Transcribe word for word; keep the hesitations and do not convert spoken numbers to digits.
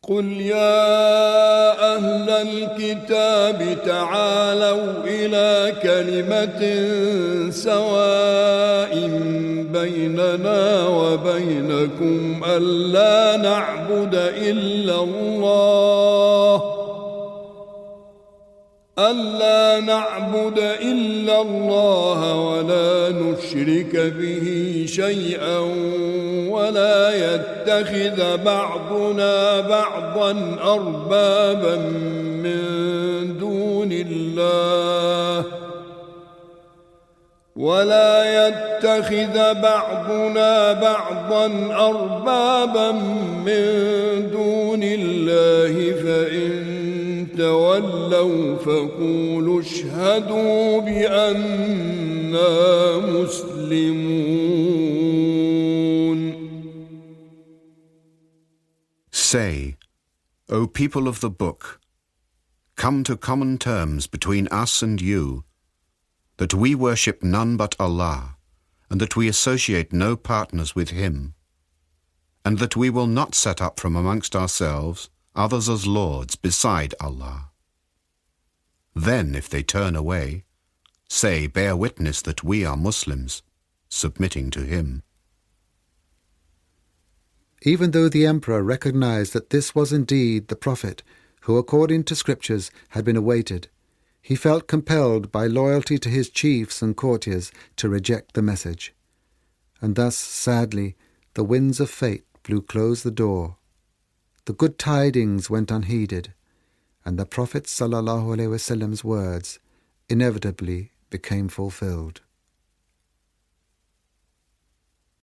قل يا أهل الكتاب تعالوا إلى كلمة سواء بيننا وبينكم ألا نعبد إلا الله ألا نعبد إلا الله ولا نشرك به شيئا ولا يتخذ بعضنا بعضا أربابا من دون الله ولا يتخذ بعضنا بعضا أربابا من دون الله فإن تولوا فقولوا اشهدوا بأننا مسلمون. Say, O people of the book, come to common terms between us and you, that we worship none but Allah, and that we associate no partners with Him, and that we will not set up from amongst ourselves others as lords beside Allah. Then, if they turn away, say, bear witness that we are Muslims, submitting to Him. Even though the emperor recognized that this was indeed the Prophet who, according to scriptures, had been awaited, he felt compelled by loyalty to his chiefs and courtiers to reject the message. And thus, sadly, the winds of fate blew close the door. The good tidings went unheeded, and the Prophet sallallahu alaihi wasallam's words inevitably became fulfilled.